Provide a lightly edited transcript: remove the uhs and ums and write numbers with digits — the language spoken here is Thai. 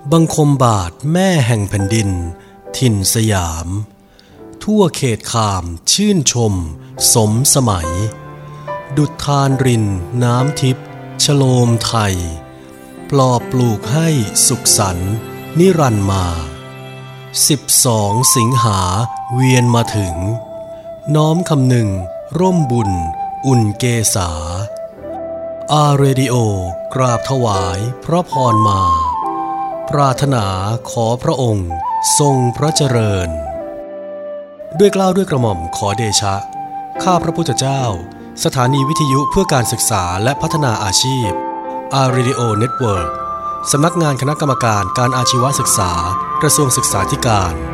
บังคมบาทแม่แห่งแผ่นดินถิ่นสยามทั่วเขตขามชื่นชมสมสมัยดุจทานรินน้ำทิพย์ชโลมไทยปลอบปลูกให้สุขสันต์นิรันดร์มา12 สิงหาเวียนมาถึงน้อมคำนึงร่มบุญอุ่นเกษาอาเรดิโอกราบถวายพระพรมาปรารถนาขอพระองค์ทรงพระเจริญด้วยเกล้าด้วยกระหม่อมขอเดชะข้าพระพุทธเจ้าสถานีวิทยุเพื่อการศึกษาและพัฒนาอาชีพอาเรดิโอเน็ตเวิร์กสำนักงานคณะกรรมการการอาชีวศึกษากระทรวงศึกษาธิการ